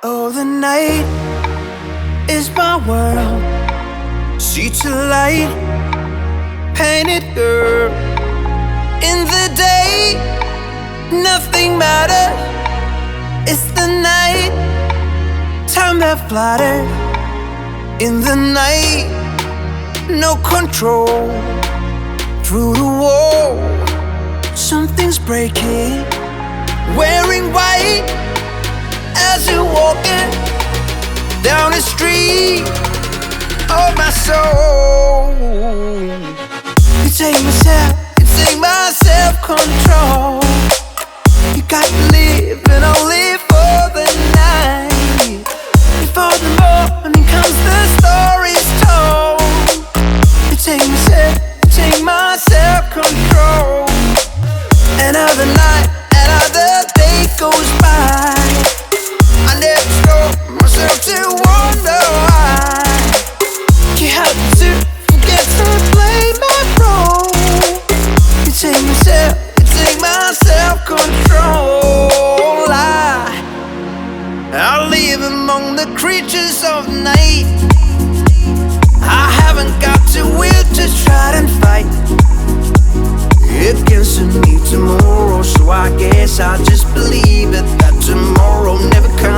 Oh, the night is my world. See to light, painted girl. In the day, nothing matters. It's the night, time that flutters. In the night, no control. Through the wall, something's breaking. Wearing white as you're walking down the street of my soul. You take my self-control. You got to live and I'll live for the night. Before the morning comes, the story's told. You take my self-control. Another night, another day goes by. I never stop myself to wonder why. You have to forget to play my role. You take my self-control. I live among the creatures of night. I haven't got to will to try and fight against a new tomorrow. So I guess I'll just believe it, that tomorrow never comes.